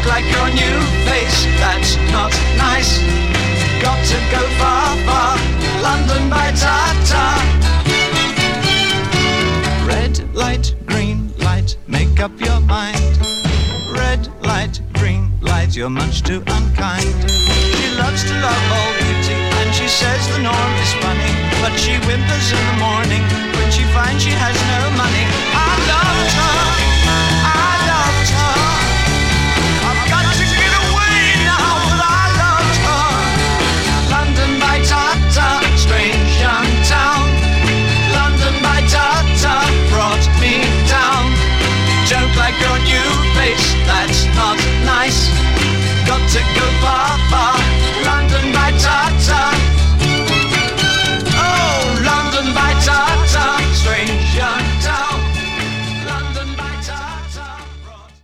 Joke like your new face, that's not nice. Got to go far, far, London by Tata. Red light, green light, make up your mind. Red light, green light, you're much too unkind. She loves to love all beauty, and she says the norm is funny, but she whimpers in the morning when she finds she has no money. I loved her, I loved her. I've got to get away now, but I loved her. London by Tata, strange young town. London by Tata brought me down. Joke like your new face, that's not nice. Got to go far.